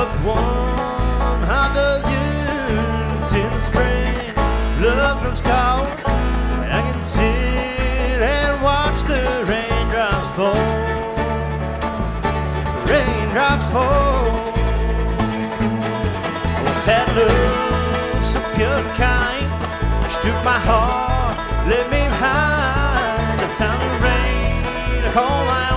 Love warm, how does yours in the spring? Love grows tall, and I can sit and watch the raindrops fall. Raindrops fall. Once had love so pure and kind, she took my heart, left me behind. The time of rain, I call my